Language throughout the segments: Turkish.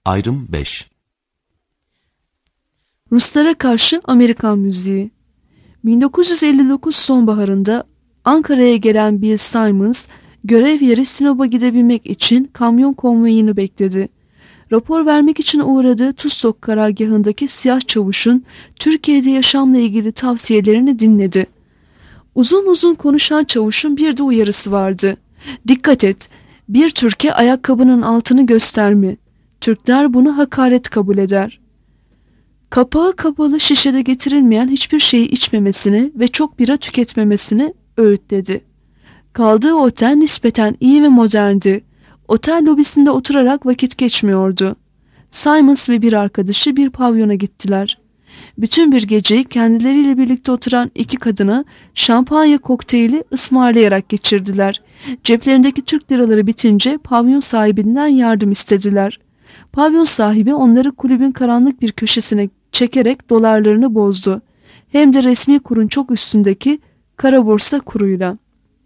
Ayrım 5. Ruslara karşı Amerikan müziği. 1959 sonbaharında Ankara'ya gelen Bill Simmons, görev yeri Sinop'a gidebilmek için kamyon konvoyunu bekledi. Rapor vermek için uğradığı Tuztok karargahındaki siyah çavuşun Türkiye'de yaşamla ilgili tavsiyelerini dinledi. Uzun uzun konuşan çavuşun bir de uyarısı vardı. Dikkat et, bir Türk'e ayakkabının altını gösterme. Türkler bunu hakaret kabul eder. Kapağı kapalı şişede getirilmeyen hiçbir şeyi içmemesini ve çok bira tüketmemesini öğütledi. Kaldığı otel nispeten iyi ve moderndi. Otel lobisinde oturarak vakit geçmiyordu. Simmons ve bir arkadaşı bir pavyona gittiler. Bütün bir geceyi kendileriyle birlikte oturan iki kadına şampanya kokteyli ısmarlayarak geçirdiler. Ceplerindeki Türk liraları bitince pavyon sahibinden yardım istediler. Pavyon sahibi onları kulübün karanlık bir köşesine çekerek dolarlarını bozdu. Hem de resmi kurun çok üstündeki kara borsa kuruyla.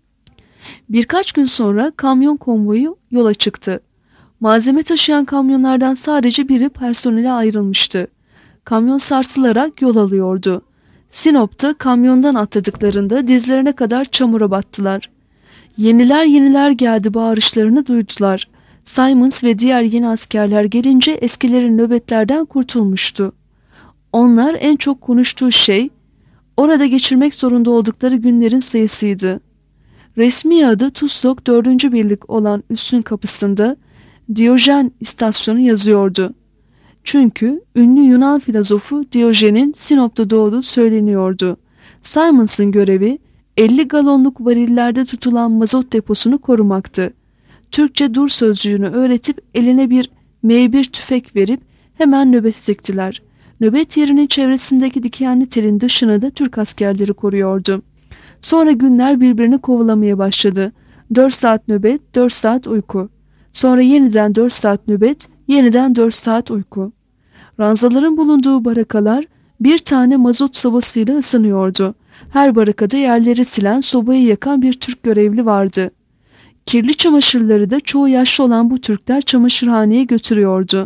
Birkaç gün sonra kamyon konvoyu yola çıktı. Malzeme taşıyan kamyonlardan sadece biri personele ayrılmıştı. Kamyon sarsılarak yol alıyordu. Sinop'ta kamyondan atladıklarında dizlerine kadar çamura battılar. Yeniler yeniler geldi bağırışlarını duydular. Simmons ve diğer yeni askerler gelince eskilerin nöbetlerden kurtulmuştu. Onlar en çok konuştuğu şey orada geçirmek zorunda oldukları günlerin sayısıydı. Resmi adı Tuztok 4. Birlik olan üssün kapısında Diyojen istasyonu yazıyordu. Çünkü ünlü Yunan filozofu Diyojen'in Sinop'ta doğduğu söyleniyordu. Simmons'ın görevi 50 galonluk varillerde tutulan mazot deposunu korumaktı. Türkçe dur sözcüğünü öğretip eline bir M1 tüfek verip hemen nöbet diktiler. Nöbet yerinin çevresindeki dikenli telin dışını da Türk askerleri koruyordu. Sonra günler birbirini kovalamaya başladı. 4 saat nöbet, 4 saat uyku. Sonra yeniden 4 saat nöbet, yeniden 4 saat uyku. Ranzaların bulunduğu barakalar bir tane mazot sobasıyla ısınıyordu. Her barakada yerleri silen, sobayı yakan bir Türk görevli vardı. Kirli çamaşırları da çoğu yaşlı olan bu Türkler çamaşırhaneye götürüyordu.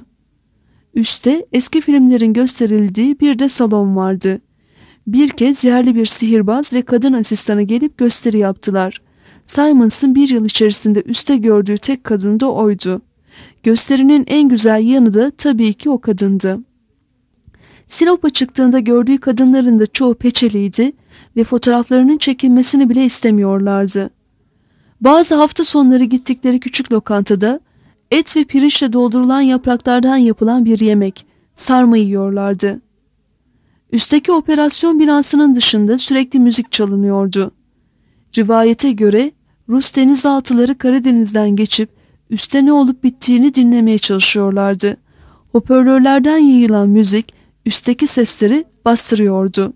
Üste eski filmlerin gösterildiği bir de salon vardı. Bir kez yerli bir sihirbaz ve kadın asistanı gelip gösteri yaptılar. Simmons'ın bir yıl içerisinde üste gördüğü tek kadın da oydu. Gösterinin en güzel yanı da tabii ki o kadındı. Sinop'a çıktığında gördüğü kadınların da çoğu peçeliydi ve fotoğraflarının çekilmesini bile istemiyorlardı. Bazı hafta sonları gittikleri küçük lokantada et ve pirinçle doldurulan yapraklardan yapılan bir yemek, sarma yiyorlardı. Üstteki operasyon binasının dışında sürekli müzik çalınıyordu. Rivayete göre Rus denizaltıları Karadeniz'den geçip üstte ne olup bittiğini dinlemeye çalışıyorlardı. Hoparlörlerden yayılan müzik üstteki sesleri bastırıyordu.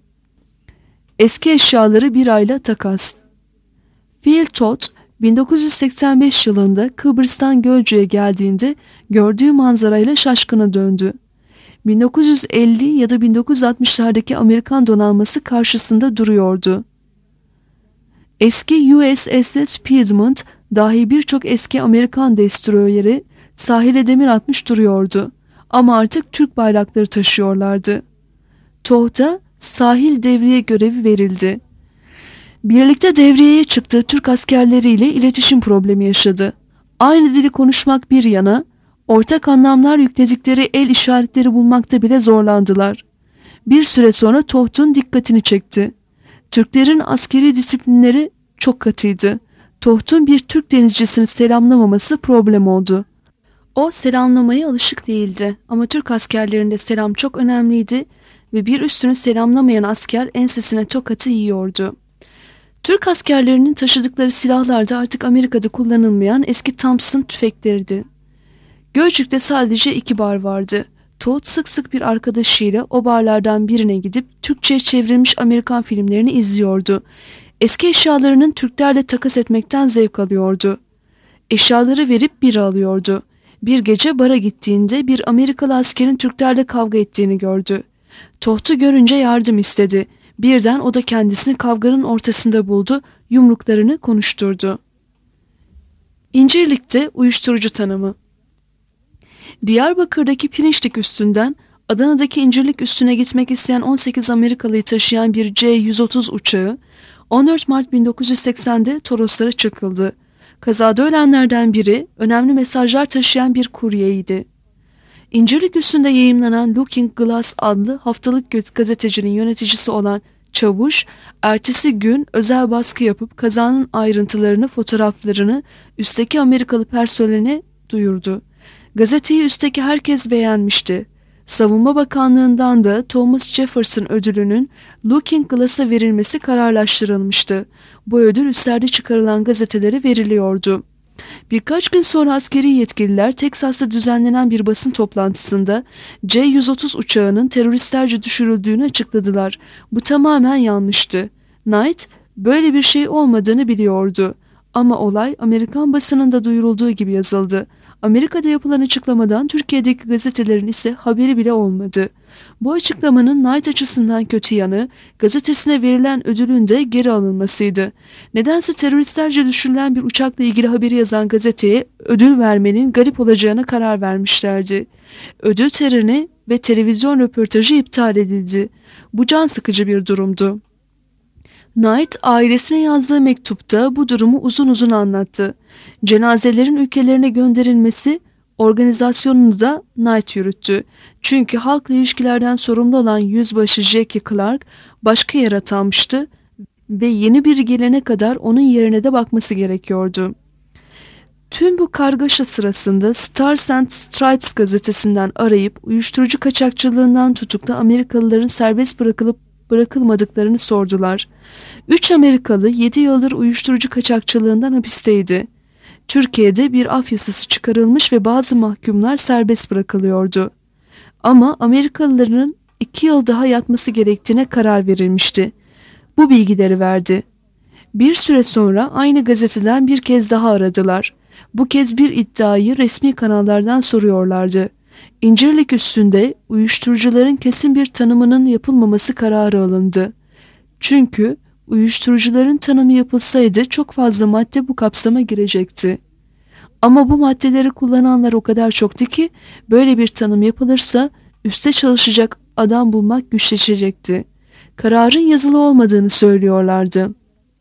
Eski eşyaları bir ayla takas. Phil Todd 1985 yılında Kıbrıs'tan Gölcük'e geldiğinde gördüğü manzarayla şaşkına döndü. 1950 ya da 1960'lardaki Amerikan donanması karşısında duruyordu. Eski USS Piedmont dahi birçok eski Amerikan destroyeri sahile demir atmış duruyordu. Ama artık Türk bayrakları taşıyorlardı. Todd'a sahil devriye görevi verildi. Birlikte devriyeye çıktığı Türk askerleriyle iletişim problemi yaşadı. Aynı dili konuşmak bir yana, ortak anlamlar yükledikleri el işaretleri bulmakta bile zorlandılar. Bir süre sonra Todd'un dikkatini çekti. Türklerin askeri disiplinleri çok katıydı. Todd'un bir Türk denizcisini selamlamaması problem oldu. O selamlamaya alışık değildi ama Türk askerlerinde selam çok önemliydi ve bir üstünü selamlamayan asker ensesine tokatı yiyordu. Türk askerlerinin taşıdıkları silahlar da artık Amerika'da kullanılmayan eski Thompson tüfekleriydi. Gölcük'te sadece 2 bar vardı. Todd sık sık bir arkadaşıyla o barlardan birine gidip Türkçe'ye çevrilmiş Amerikan filmlerini izliyordu. Eski eşyalarının Türklerle takas etmekten zevk alıyordu. Eşyaları verip biri alıyordu. Bir gece bara gittiğinde bir Amerikalı askerin Türklerle kavga ettiğini gördü. Todd'u görünce yardım istedi. Birden o da kendisini kavganın ortasında buldu, yumruklarını konuşturdu. İncirlik'te uyuşturucu tanımı. Diyarbakır'daki Pirinçlik üssünden Adana'daki İncirlik üssüne gitmek isteyen 18 Amerikalıyı taşıyan bir C-130 uçağı 14 Mart 1980'de Toroslara çakıldı. Kazada ölenlerden biri önemli mesajlar taşıyan bir kuryeydi. İncirlik üssünde yayımlanan Looking Glass adlı haftalık gazetecinin yöneticisi olan Çavuş, ertesi gün özel baskı yapıp kazanın ayrıntılarını, fotoğraflarını üstteki Amerikalı personeline duyurdu. Gazeteyi üstteki herkes beğenmişti. Savunma Bakanlığı'ndan da Thomas Jefferson ödülünün Looking Glass'a verilmesi kararlaştırılmıştı. Bu ödül üstlerde çıkarılan gazetelere veriliyordu. Birkaç gün sonra askeri yetkililer Teksas'ta düzenlenen bir basın toplantısında C-130 uçağının teröristlerce düşürüldüğünü açıkladılar. Bu tamamen yanlıştı. Knight böyle bir şey olmadığını biliyordu. Ama olay Amerikan basınında duyurulduğu gibi yazıldı. Amerika'da yapılan açıklamadan Türkiye'deki gazetelerin ise haberi bile olmadı. Bu açıklamanın Knight açısından kötü yanı gazetesine verilen ödülün de geri alınmasıydı. Nedense teröristlerce düşürülen bir uçakla ilgili haberi yazan gazeteye ödül vermenin garip olacağına karar vermişlerdi. Ödül töreni ve televizyon röportajı iptal edildi. Bu can sıkıcı bir durumdu. Knight ailesine yazdığı mektupta bu durumu uzun uzun anlattı. Cenazelerin ülkelerine gönderilmesi organizasyonunu da Knight yürüttü. Çünkü halkla ilişkilerden sorumlu olan yüzbaşı Jackie Clark başka yere atanmıştı ve yeni biri gelene kadar onun yerine de bakması gerekiyordu. Tüm bu kargaşa sırasında Stars and Stripes gazetesinden arayıp uyuşturucu kaçakçılığından tutuklu Amerikalıların serbest bırakılıp bırakılmadıklarını sordular. 3 Amerikalı 7 yıldır uyuşturucu kaçakçılığından hapisteydi. Türkiye'de bir af yasası çıkarılmış ve bazı mahkumlar serbest bırakılıyordu. Ama Amerikalıların 2 yıl daha yatması gerektiğine karar verilmişti. Bu bilgileri verdi. Bir süre sonra aynı gazeteden bir kez daha aradılar. Bu kez bir iddiayı resmi kanallardan soruyorlardı. İncirlik üstünde uyuşturucuların kesin bir tanımının yapılmaması kararı alındı. Çünkü uyuşturucuların tanımı yapılsaydı çok fazla madde bu kapsama girecekti. Ama bu maddeleri kullananlar o kadar çoktu ki böyle bir tanım yapılırsa üste çalışacak adam bulmak güçleşecekti. Kararın yazılı olmadığını söylüyorlardı.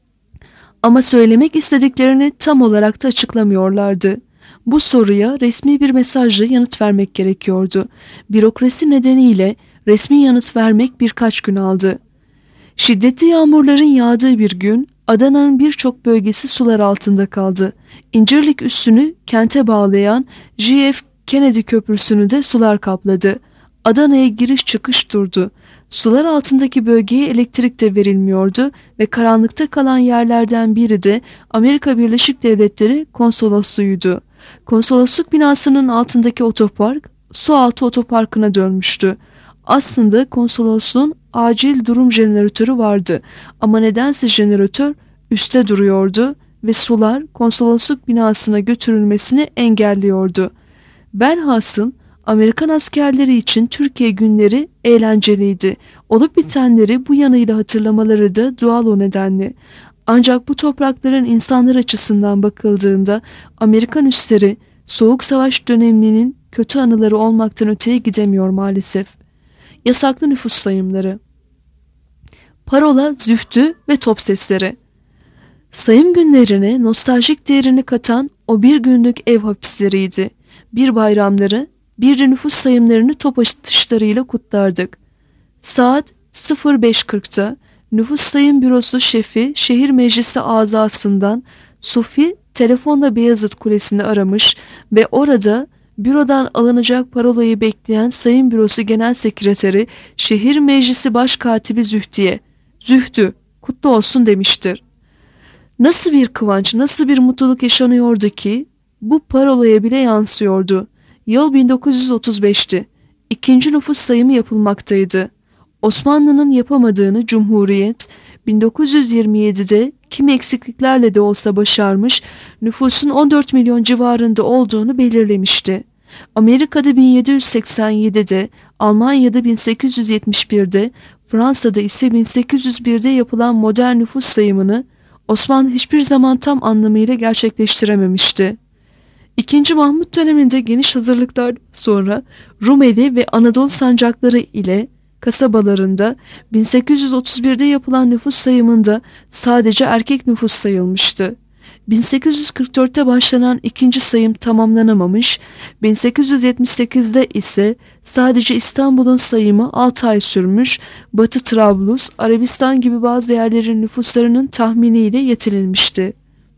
Ama söylemek istediklerini tam olarak da açıklamıyorlardı. Bu soruya resmi bir mesajla yanıt vermek gerekiyordu. Bürokrasi nedeniyle resmi yanıt vermek birkaç gün aldı. Şiddetli yağmurların yağdığı bir gün Adana'nın birçok bölgesi sular altında kaldı. İncirlik üssünü kente bağlayan J.F. Kennedy Köprüsü'nü de sular kapladı. Adana'ya giriş çıkış durdu. Sular altındaki bölgeye elektrik de verilmiyordu ve karanlıkta kalan yerlerden biri de Amerika Birleşik Devletleri konsolosluğuydu. Konsolosluk binasının altındaki otopark sualtı otoparkına dönmüştü. Aslında konsolosluğun acil durum jeneratörü vardı ama nedense jeneratör üstte duruyordu ve sular konsolosluk binasına götürülmesini engelliyordu. Velhasıl Amerikan askerleri için Türkiye günleri eğlenceliydi. Olup bitenleri bu yanıyla hatırlamaları da doğal o nedenle. Ancak bu toprakların insanlar açısından bakıldığında Amerikan üsleri Soğuk Savaş döneminin kötü anıları olmaktan öteye gidemiyor maalesef. Yasaklı nüfus sayımları. Parola, zühtü ve top sesleri. Sayım günlerine nostaljik değerini katan o bir günlük ev hapisleriydi. Bir bayramları, bir de nüfus sayımlarını top atışlarıyla kutlardık. Saat 05.40'ta Nüfus Sayım Bürosu şefi şehir meclisi azasından Sufi telefonla Beyazıt Kulesi'ni aramış ve orada bürodan alınacak parolayı bekleyen Sayım Bürosu Genel Sekreteri şehir meclisi başkatibi Zühtü'ye "Zühtü, kutlu olsun" demiştir. Nasıl bir kıvanç, nasıl bir mutluluk yaşanıyordu ki bu parolaya bile yansıyordu. Yıl 1935'ti. İkinci nüfus sayımı yapılmaktaydı. Osmanlı'nın yapamadığını Cumhuriyet 1927'de kimi eksikliklerle de olsa başarmış, nüfusun 14 milyon civarında olduğunu belirlemişti. Amerika'da 1787'de, Almanya'da 1871'de, Fransa'da ise 1801'de yapılan modern nüfus sayımını Osmanlı hiçbir zaman tam anlamıyla gerçekleştirememişti. II. Mahmut döneminde geniş hazırlıklar sonra Rumeli ve Anadolu sancakları ile kasabalarında 1831'de yapılan nüfus sayımında sadece erkek nüfus sayılmıştı. 1844'te başlanan ikinci sayım tamamlanamamış, 1878'de ise sadece İstanbul'un sayımı 6 ay sürmüş, Batı Trablus, Arabistan gibi bazı yerlerin nüfuslarının tahminiyle yetinilmişti.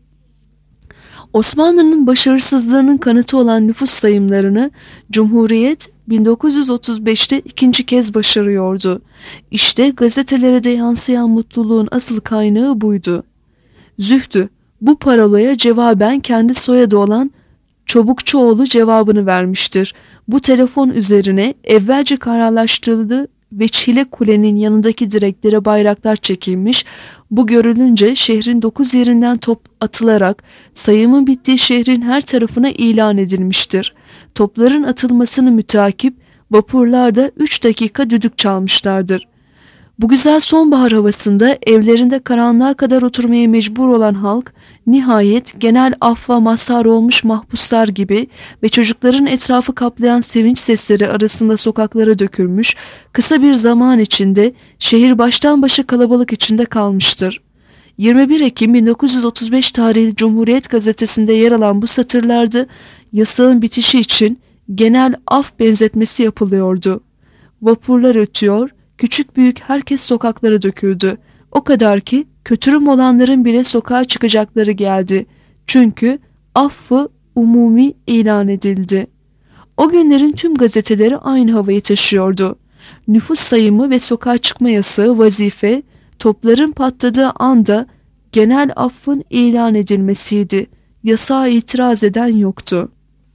Osmanlı'nın başarısızlığının kanıtı olan nüfus sayımlarını Cumhuriyet 1935'te ikinci kez başarıyordu. İşte gazetelere de yansıyan mutluluğun asıl kaynağı buydu. Zühtü, bu parolaya cevaben kendi soyadı olan Çobukçuoğlu cevabını vermiştir. Bu telefon üzerine evvelce kararlaştırıldığı Veçhile Kule'nin yanındaki direklere bayraklar çekilmiş, bu görülünce şehrin 9 yerinden top atılarak sayımın bittiği şehrin her tarafına ilan edilmiştir. Topların atılmasını mütakip vapurlarda 3 dakika düdük çalmışlardır. Bu güzel sonbahar havasında evlerinde karanlığa kadar oturmaya mecbur olan halk, nihayet genel affa mazhar olmuş mahpuslar gibi ve çocukların etrafı kaplayan sevinç sesleri arasında sokaklara dökülmüş, kısa bir zaman içinde şehir baştan başa kalabalık içinde kalmıştır. 21 Ekim 1935 tarihli Cumhuriyet gazetesinde yer alan bu satırlarda yasağın bitişi için genel af benzetmesi yapılıyordu. Vapurlar ötüyor, küçük büyük herkes sokaklara döküldü. O kadar ki kötürüm olanların bile sokağa çıkacakları geldi. Çünkü affı umumi ilan edildi. O günlerin tüm gazeteleri aynı havayı taşıyordu. Nüfus sayımı ve sokağa çıkma yasağı vazife, topların patladığı anda genel affın ilan edilmesiydi. Yasağa itiraz eden yoktu.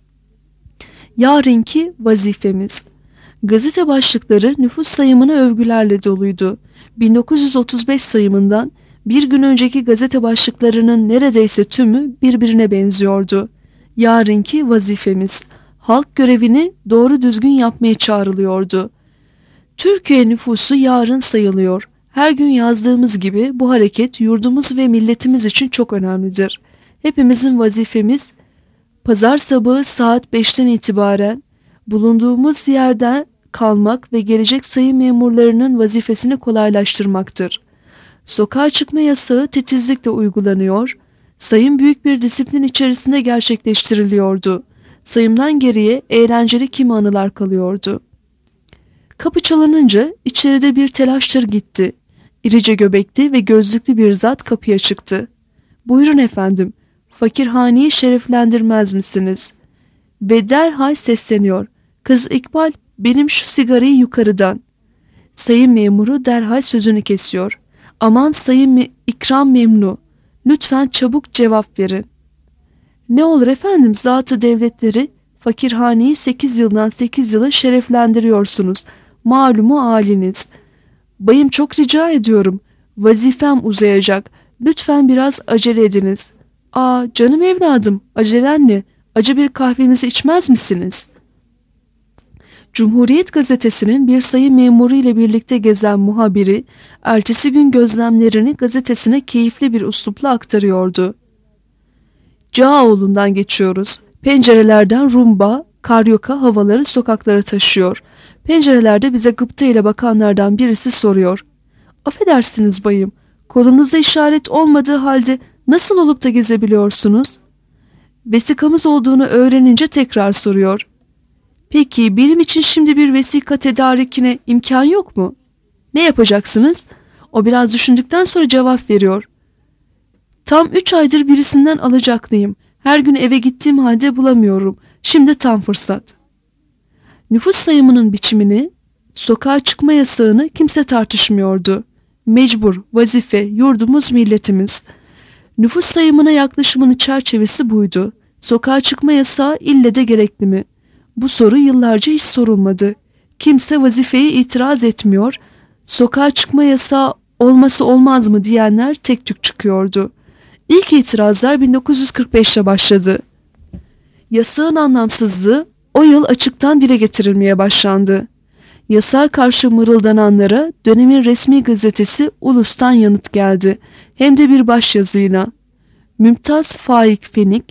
Yarınki vazifemiz. Gazete başlıkları nüfus sayımına övgülerle doluydu. 1935 sayımından bir gün önceki gazete başlıklarının neredeyse tümü birbirine benziyordu. Yarınki vazifemiz. Halk görevini doğru düzgün yapmaya çağrılıyordu. Türkiye nüfusu yarın sayılıyor. Her gün yazdığımız gibi bu hareket yurdumuz ve milletimiz için çok önemlidir. Hepimizin vazifemiz pazar sabahı saat 5'ten itibaren bulunduğumuz yerden kalmak ve gelecek sayım memurlarının vazifesini kolaylaştırmaktır. Sokağa çıkma yasağı titizlikle uygulanıyor, sayım büyük bir disiplin içerisinde gerçekleştiriliyordu. Sayımdan geriye eğlenceli kimi anılar kalıyordu. Kapı çalınınca içeride bir telaştır gitti. İrice göbekli ve gözlüklü bir zat kapıya çıktı. "Buyurun efendim, fakirhaneyi şereflendirmez misiniz?" Ve derhal sesleniyor. "Kız İkbal, benim şu sigarayı yukarıdan." Sayın memuru derhal sözünü kesiyor. "Aman sayın ikram memnu, lütfen çabuk cevap verin." "Ne olur efendim, zatı devletleri fakirhaneyi 8 yıldan 8 yıla şereflendiriyorsunuz. Malumu haliniz. Bayım çok rica ediyorum. Vazifem uzayacak. Lütfen biraz acele ediniz." "Aa canım evladım, acelen ne? Acı bir kahvemizi içmez misiniz?" Cumhuriyet gazetesinin bir sayı memuru ile birlikte gezen muhabiri, ertesi gün gözlemlerini gazetesine keyifli bir üslupla aktarıyordu. Cağaloğlu'ndan geçiyoruz. Pencerelerden rumba, karyoka havaları sokaklara taşıyor. Pencerelerde bize gıpta ile bakanlardan birisi soruyor. "Affedersiniz bayım, kolunuzda işaret olmadığı halde nasıl olup da gezebiliyorsunuz?" Vesikamız olduğunu öğrenince tekrar soruyor. "Peki benim için şimdi bir vesika tedarikine imkan yok mu?" "Ne yapacaksınız?" O biraz düşündükten sonra cevap veriyor. "Tam 3 aydır birisinden alacaklıyım. Her gün eve gittiğim halde bulamıyorum. Şimdi tam fırsat." Nüfus sayımının biçimini, sokağa çıkma yasağını kimse tartışmıyordu. Mecbur, vazife, yurdumuz, milletimiz. Nüfus sayımına yaklaşımının çerçevesi buydu. Sokağa çıkma yasağı ille de gerekli mi? Bu soru yıllarca hiç sorulmadı. Kimse vazifeye itiraz etmiyor. Sokağa çıkma yasağı olması olmaz mı diyenler tek tük çıkıyordu. İlk itirazlar 1945'te başladı. Yasağın anlamsızlığı o yıl açıktan dile getirilmeye başlandı. Yasağa karşı mırıldananlara dönemin resmi gazetesi Ulus'tan yanıt geldi. Hem de bir başyazıyla. Mümtaz Faik Fenik,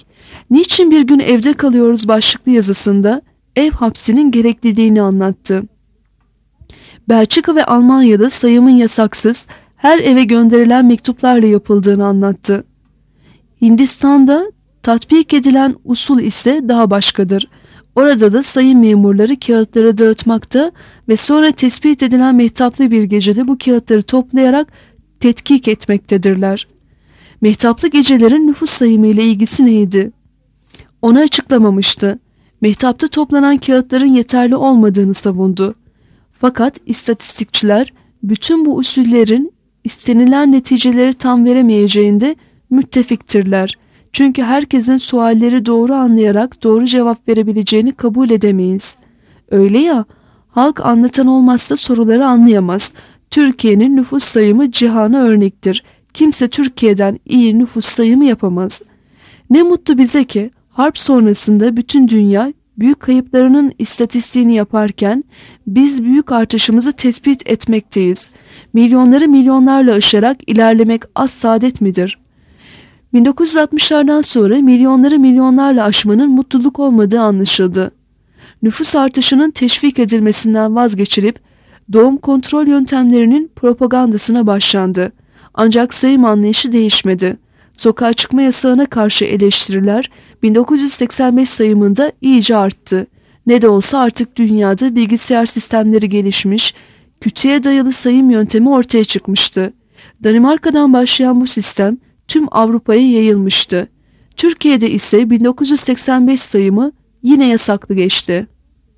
Niçin bir gün evde kalıyoruz başlıklı yazısında ev hapsinin gerekliliğini anlattı. Belçika ve Almanya'da sayımın yasaksız her eve gönderilen mektuplarla yapıldığını anlattı. Hindistan'da tatbik edilen usul ise daha başkadır. Orada da sayım memurları kağıtları dağıtmakta ve sonra tespit edilen mehtaplı bir gecede bu kağıtları toplayarak tetkik etmektedirler. Mehtaplı gecelerin nüfus sayımı ile ilgisi neydi? Onu açıklamamıştı. Mehtapta toplanan kağıtların yeterli olmadığını savundu. Fakat istatistikçiler bütün bu usullerin istenilen neticeleri tam veremeyeceğinde müttefiktirler. Çünkü herkesin sualleri doğru anlayarak doğru cevap verebileceğini kabul edemeyiz. Öyle ya, halk anlatan olmazsa soruları anlayamaz. Türkiye'nin nüfus sayımı cihana örnektir. Kimse Türkiye'den iyi nüfus sayımı yapamaz. Ne mutlu bize ki harp sonrasında bütün dünya büyük kayıplarının istatistiğini yaparken biz büyük artışımızı tespit etmekteyiz. Milyonları milyonlarla aşarak ilerlemek az saadet midir? 1960'lardan sonra milyonları milyonlarla aşmanın mutluluk olmadığı anlaşıldı. Nüfus artışının teşvik edilmesinden vazgeçilip doğum kontrol yöntemlerinin propagandasına başlandı. Ancak sayım anlayışı değişmedi. Sokağa çıkma yasağına karşı eleştiriler 1985 sayımında iyice arttı. Ne de olsa artık dünyada bilgisayar sistemleri gelişmiş, kütüye dayalı sayım yöntemi ortaya çıkmıştı. Danimarka'dan başlayan bu sistem tüm Avrupa'ya yayılmıştı. Türkiye'de ise 1985 sayımı yine yasaklı geçti.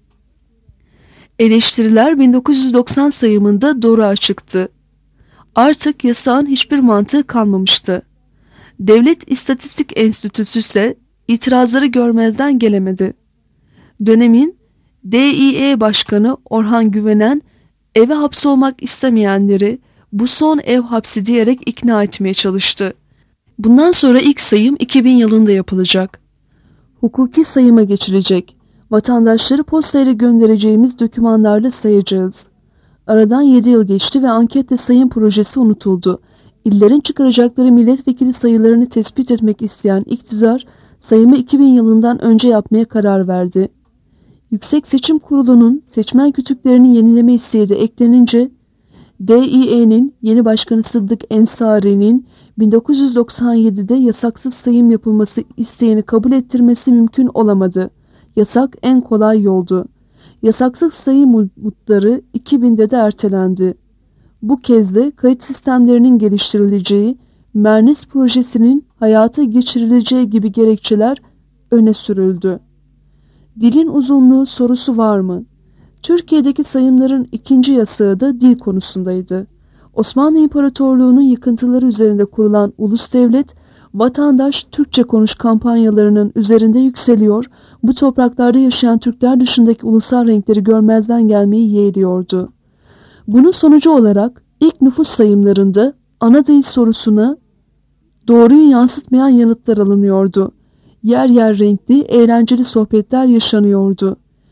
Eleştiriler 1990 sayımında doğruğa çıktı. Artık yasağın hiçbir mantığı kalmamıştı. Devlet İstatistik Enstitüsü ise itirazları görmezden gelemedi. Dönemin DİE Başkanı Orhan Güvenen eve hapsolmak istemeyenleri bu son ev hapsi diyerek ikna etmeye çalıştı. Bundan sonra ilk sayım 2000 yılında yapılacak. Hukuki sayıma geçilecek. Vatandaşları postayla göndereceğimiz dokümanlarla sayacağız. Aradan 7 yıl geçti ve anketle sayım projesi unutuldu. İllerin çıkaracakları milletvekili sayılarını tespit etmek isteyen iktidar sayımı 2000 yılından önce yapmaya karar verdi. Yüksek Seçim Kurulu'nun seçmen kütüklerini yenileme isteği de eklenince DİE'nin yeni başkanı Sıddık Ensari'nin 1997'de yasaksız sayım yapılması isteğini kabul ettirmesi mümkün olamadı. Yasak en kolay yoldu. Yasaksız sayım umutları 2000'de de ertelendi. Bu kez de kayıt sistemlerinin geliştirileceği, Mernis projesinin hayata geçirileceği gibi gerekçeler öne sürüldü. Dilin uzunluğu sorusu var mı? Türkiye'deki sayımların ikinci yasağı da dil konusundaydı. Osmanlı İmparatorluğu'nun yıkıntıları üzerinde kurulan ulus devlet, vatandaş Türkçe konuş kampanyalarının üzerinde yükseliyor, bu topraklarda yaşayan Türkler dışındaki ulusal renkleri görmezden gelmeyi yeğliyordu. Bunun sonucu olarak ilk nüfus sayımlarında ana dil sorusuna doğruyu yansıtmayan yanıtlar alınıyordu. Yer yer renkli, eğlenceli sohbetler yaşanıyordu.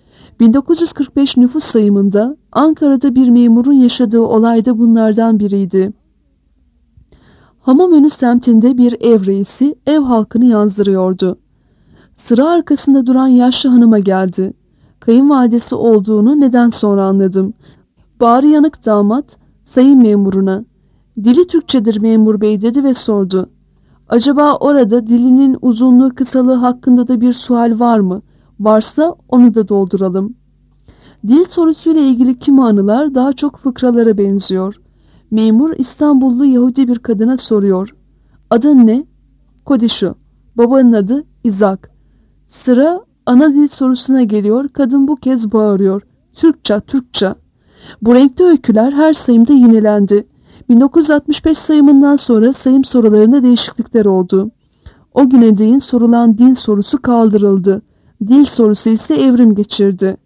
1945 nüfus sayımında Ankara'da bir memurun yaşadığı olay da bunlardan biriydi. Hamamönü semtinde bir ev reisi ev halkını yazdırıyordu. Sıra arkasında duran yaşlı hanıma geldi. Kayınvalidesi olduğunu neden sonra anladım. Bağrı yanık damat sayın memuruna "Dili Türkçedir memur bey" dedi ve sordu. "Acaba orada dilinin uzunluğu kısalığı hakkında da bir sual var mı? Varsa onu da dolduralım." Dil sorusuyla ilgili kimi anılar daha çok fıkralara benziyor. Memur İstanbullu Yahudi bir kadına soruyor. "Adın ne?" "Kodişu." "Babanın adı?" "İzak." Sıra ana dil sorusuna geliyor. Kadın bu kez bağırıyor. "Türkçe, Türkçe." Bu renkli öyküler her sayımda yinelendi. 1965 sayımından sonra sayım sorularında değişiklikler oldu. O güne değin sorulan dil sorusu kaldırıldı. Dil sorusu ise evrim geçirdi.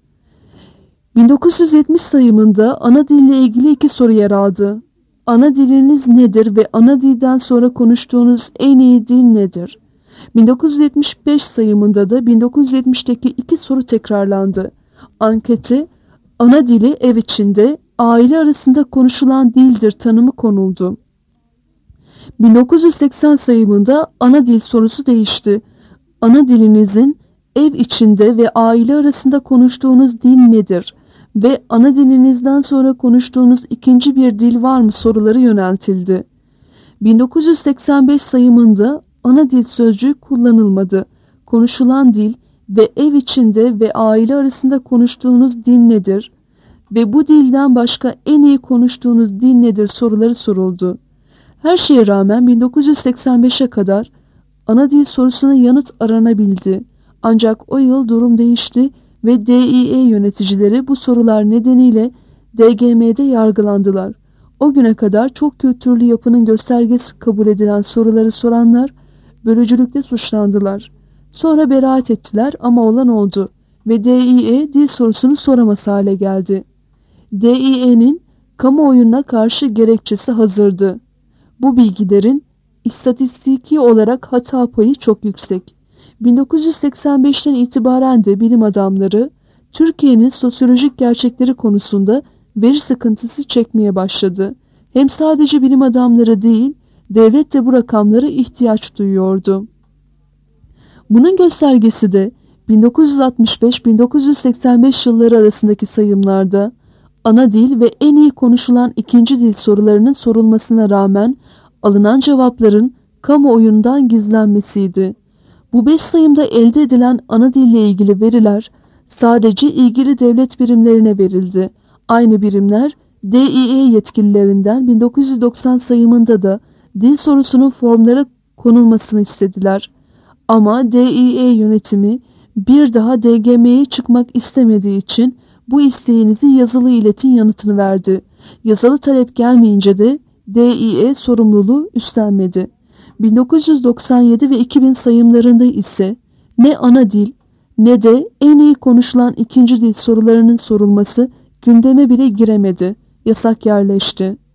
1970 sayımında ana dille ilgili 2 soru yer aldı. Ana diliniz nedir ve ana dilden sonra konuştuğunuz en iyi dil nedir? 1975 sayımında da 1970'teki 2 soru tekrarlandı. Ankete ana dili ev içinde, aile arasında konuşulan dildir tanımı konuldu. 1980 sayımında ana dil sorusu değişti. Ana dilinizin ev içinde ve aile arasında konuştuğunuz dil nedir? Ve ana dilinizden sonra konuştuğunuz ikinci bir dil var mı soruları yöneltildi. 1985 sayımında ana dil sözcüğü kullanılmadı. Konuşulan dil ve ev içinde ve aile arasında konuştuğunuz dil nedir? Ve bu dilden başka en iyi konuştuğunuz dil nedir soruları soruldu. Her şeye rağmen 1985'e kadar ana dil sorusuna yanıt aranabildi. Ancak o yıl durum değişti ve DİE yöneticileri bu sorular nedeniyle DGM'de yargılandılar. O güne kadar çok kültürlü yapının göstergesi kabul edilen soruları soranlar bölücülükle suçlandılar. Sonra beraat ettiler ama olan oldu ve DİE dil sorusunu soramaz hale geldi. DİE'nin kamuoyuna karşı gerekçesi hazırdı. Bu bilgilerin istatistiki olarak hata payı çok yüksek. 1985'ten itibaren de bilim adamları Türkiye'nin sosyolojik gerçekleri konusunda veri sıkıntısı çekmeye başladı. Hem sadece bilim adamları değil, devlet de bu rakamlara ihtiyaç duyuyordu. Bunun göstergesi de 1965-1985 yılları arasındaki sayımlarda ana dil ve en iyi konuşulan ikinci dil sorularının sorulmasına rağmen alınan cevapların kamuoyundan gizlenmesiydi. Bu 5 sayımda elde edilen ana dille ilgili veriler sadece ilgili devlet birimlerine verildi. Aynı birimler DİE yetkililerinden 1990 sayımında da dil sorusunun formlara konulmasını istediler. Ama DİE yönetimi bir daha DGM'ye çıkmak istemediği için bu isteğinizi yazılı iletin yanıtını verdi. Yazılı talep gelmeyince de DİE sorumluluğu üstlenmedi. 1997 ve 2000 sayımlarında ise ne ana dil ne de en iyi konuşulan ikinci dil sorularının sorulması gündeme bile giremedi. Yasak yerleşti.